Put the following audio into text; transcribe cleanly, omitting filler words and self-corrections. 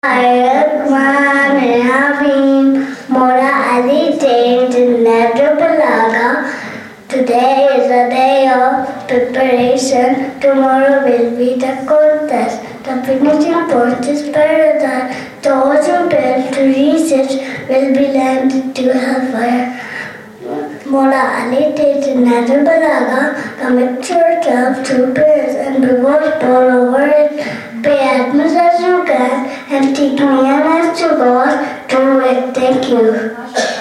Rahman Rahim, Mola Ali Taint Nadrubalaga. Today is a day of preparation. Tomorrow will be the contest. The finishing point is paradise. Those who fail to reach it will be landed to hellfire. Mola Ali Taint Nadrubalaga. Commit yourself to prayers and be watchful over it. Pay as much as you can and take me as to God. Do it. Thank you.